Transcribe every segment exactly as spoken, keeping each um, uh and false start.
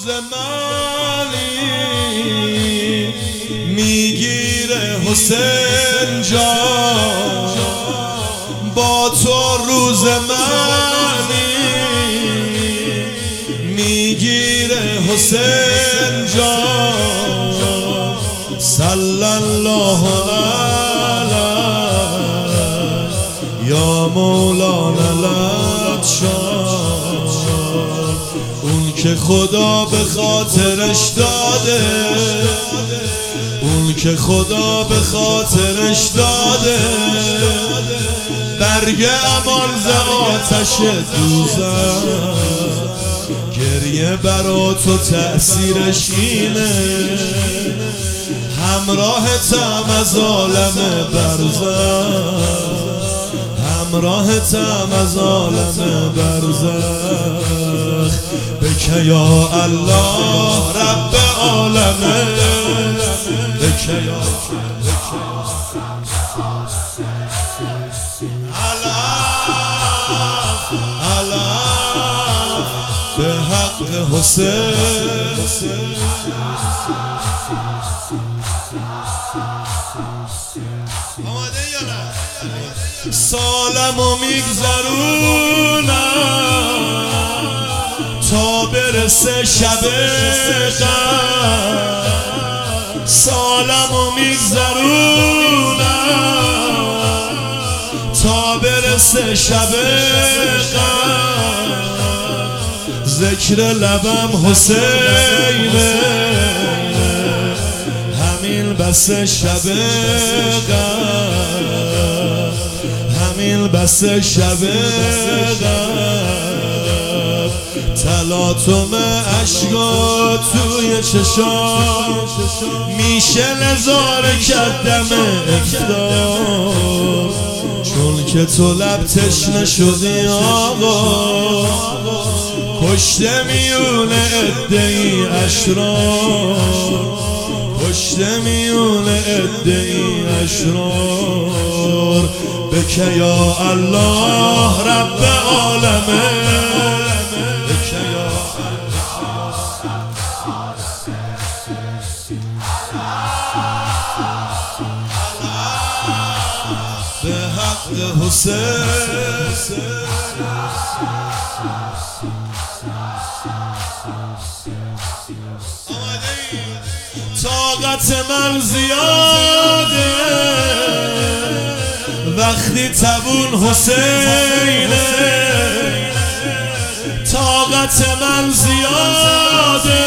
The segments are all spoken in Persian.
منی میگیره حسین جان، با تو روز منی میگیره حسین جان. صلی الله علیه یا مولانا لطشان، اون که خدا به خاطرش داده، اون که خدا به خاطرش داده، برگ امان ز آتش دوزخ. گریه برا تو تأثیرش اینه، همراه تم از عالم برزخ، همراه تم از عالم برزخ. بکه یا الله رب عالمه، بکه یا علف علف به حق حسین. سالمو میگذرونم تا برسه شب غم، سالمو میگذرونم تا برسه شب غم. ذکر لبم حسینه، همین بس شب غم، همین بس شب غم. تلاطم اشکا توی چشام میشه نظاره کردم افتار، چون که تو لب تشنه شدی آقا، کشته میونه ادعی اشرار، کشته میونه ادعی اشرار. بکه یا الله رب عالمه، بکه یا به حق حسین. طاقت من زیاده وقتی تبون حسینه، طاقت من زیاده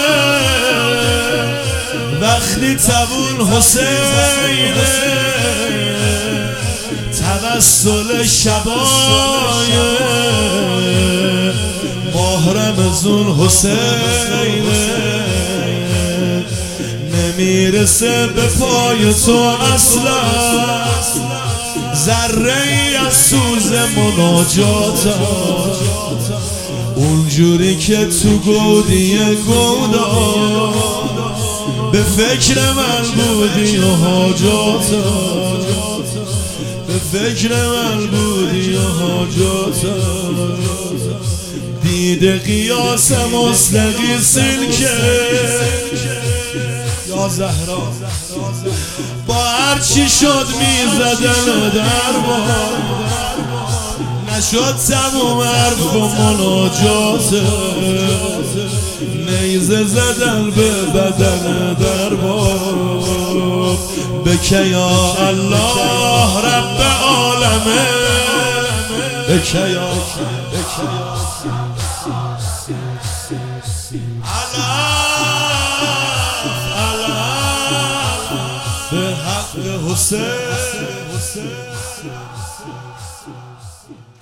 وقتی تبون حسینه. توسل شبای ماه رمضان حسینه، نمیرسه به پای تو اصلا ذره ای از سوز مناجاتم. اونجوری که تو گودی گودا به فکر من بودی و حاجاتم، به فکر من بودی و حاجاتم. دیده قیاس مستقی سلکه یا زهرا، با هرچی شد میزدن در بار، نشد تموم حرف و مناجات، نیزه زدن به بدن در بار. بکه یا الله رب عالمه، بکه یا به حق حسین.